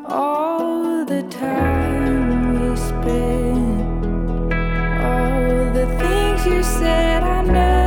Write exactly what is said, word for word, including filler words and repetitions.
all the time we spent, all the things you said I never